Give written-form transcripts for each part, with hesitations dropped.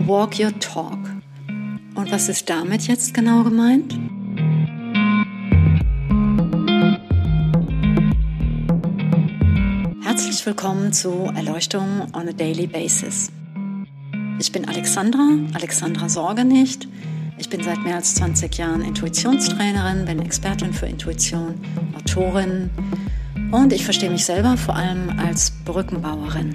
Walk Your Talk. Und was ist damit jetzt genau gemeint? Herzlich willkommen zu Erleuchtung on a Daily Basis. Ich bin Alexandra Sorge nicht. Ich bin seit mehr als 20 Jahren Intuitionstrainerin, bin Expertin für Intuition, Autorin und ich verstehe mich selber vor allem als Brückenbauerin.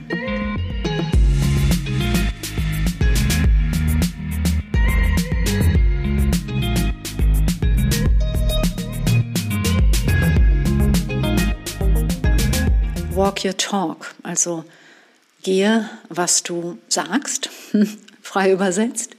Walk your talk, also gehe, was du sagst, frei übersetzt,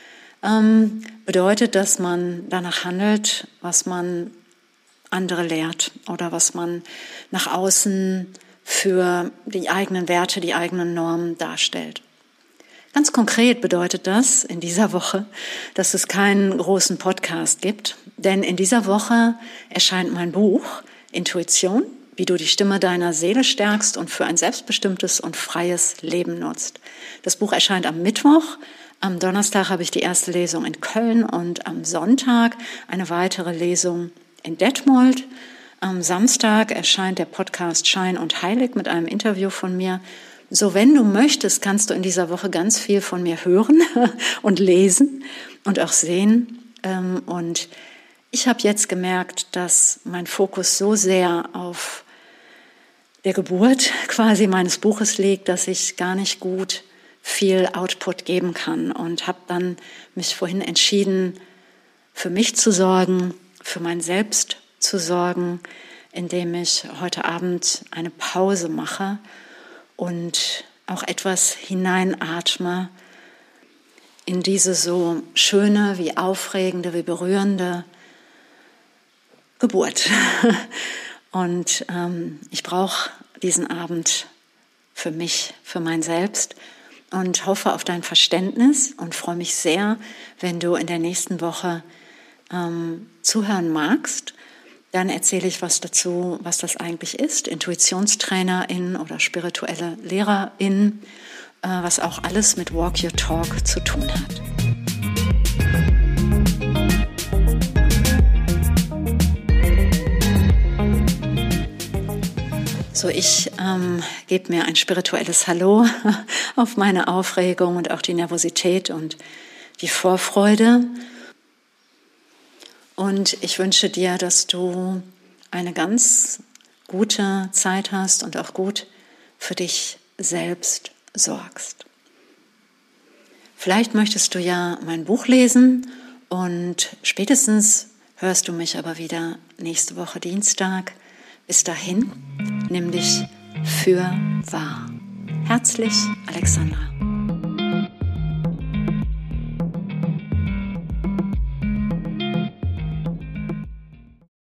bedeutet, dass man danach handelt, was man andere lehrt oder was man nach außen für die eigenen Werte, die eigenen Normen darstellt. Ganz konkret bedeutet das in dieser Woche, dass es keinen großen Podcast gibt, denn in dieser Woche erscheint mein Buch Intuition, wie du die Stimme deiner Seele stärkst und für ein selbstbestimmtes und freies Leben nutzt. Das Buch erscheint am Mittwoch. Am Donnerstag habe ich die erste Lesung in Köln und am Sonntag eine weitere Lesung in Detmold. Am Samstag erscheint der Podcast Schein und Heilig mit einem Interview von mir. So, wenn du möchtest, kannst du in dieser Woche ganz viel von mir hören und lesen und auch sehen. Und ich habe jetzt gemerkt, dass mein Fokus so sehr auf der Geburt quasi meines Buches liegt, dass ich gar nicht gut viel Output geben kann und habe dann mich vorhin entschieden, für mich zu sorgen, für mein Selbst zu sorgen, indem ich heute Abend eine Pause mache und auch etwas hineinatme in diese so schöne, wie aufregende, wie berührende Geburt. Und ich brauche diesen Abend für mich, für mein Selbst und hoffe auf dein Verständnis und freue mich sehr, wenn du in der nächsten Woche zuhören magst. Dann erzähle ich was dazu, was das eigentlich ist, Intuitionstrainerin oder spirituelle Lehrerin, was auch alles mit Walk Your Talk zu tun hat. So, ich gebe mir ein spirituelles Hallo auf meine Aufregung und auch die Nervosität und die Vorfreude. Und ich wünsche dir, dass du eine ganz gute Zeit hast und auch gut für dich selbst sorgst. Vielleicht möchtest du ja mein Buch lesen und spätestens hörst du mich aber wieder nächste Woche Dienstag. Bis dahin, nimm dich für wahr. Herzlich, Alexandra.